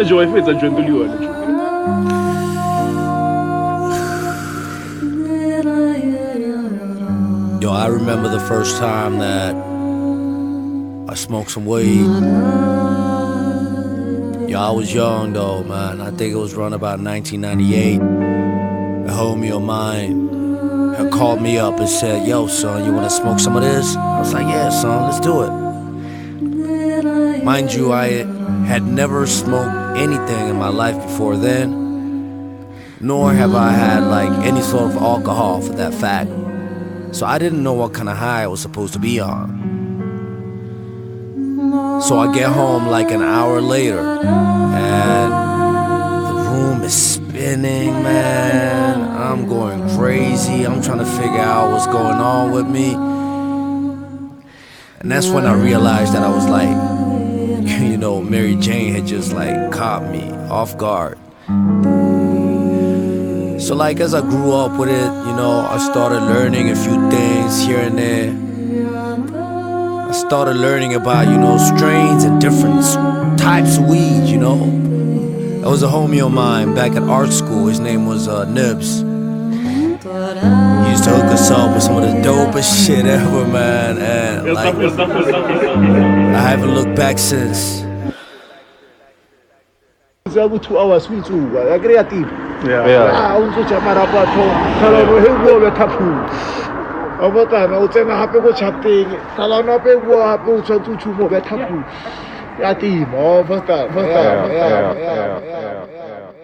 J'aurais fait ça, je viens de lui. Yo, I remember the first time that I smoked some weed. Yo, I was young though, man. I think it was around about 1998. A homie of mine had called me up and said, yo, son, you wanna smoke some of this? I was like, yeah, son, let's do it. Mind you, I had never smoked anything in my life before then, nor have I had like any sort of alcohol for that fact. So I didn't know what kind of high I was supposed to be on. So I get home like an hour later, and the room is spinning, man. I'm going crazy. I'm trying to figure out what's going on with me. And that's when I realized that I was like, you know, Mary Jane had just like caught me off guard. So like as I grew up with it, you know, I started learning a few things here and there. I started learning about, you know, strains and different types of weed, you know. There was a homie of mine back at art school, his name was Nibs. He used to hook us up with some of the dopest shit ever, man. And like, I haven't looked back since. 2 hours we too, creative. Yeah. Also chamara pato, salano hewo betapu. Abata na utena hape ko chapte, salano hape wo hape uchu chumo betapu. Yati mo, first time. Yeah.